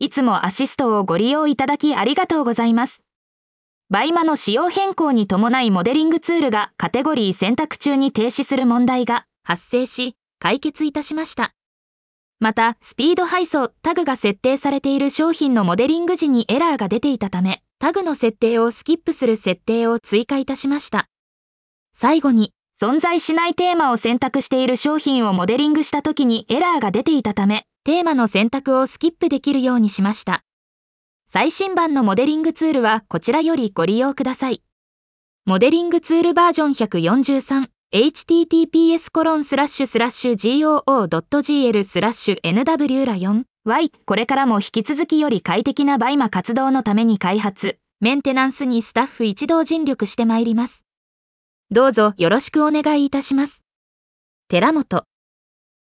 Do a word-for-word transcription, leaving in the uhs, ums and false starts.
いつもアシストをご利用いただきありがとうございます。バイマの仕様変更に伴いモデリングツールがカテゴリー選択中に停止する問題が発生し、解決いたしました。また、スピード配送タグが設定されている商品のモデリング時にエラーが出ていたため、タグの設定をスキップする設定を追加いたしました。最後に、存在しないテーマを選択している商品をモデリングした時にエラーが出ていたため、テーマの選択をスキップできるようにしました。最新版のモデリングツールはこちらよりご利用ください。モデリングツールバージョンひゃくよんじゅうさん、エイチティーティーピーエスコロンスラッシュスラッシュジーオーオードットジーエルスラッシュエヌダブリューラよんワイ これからも引き続きより快適なバイマ活動のために開発、メンテナンスにスタッフ一同尽力してまいります。どうぞよろしくお願いいたします。寺本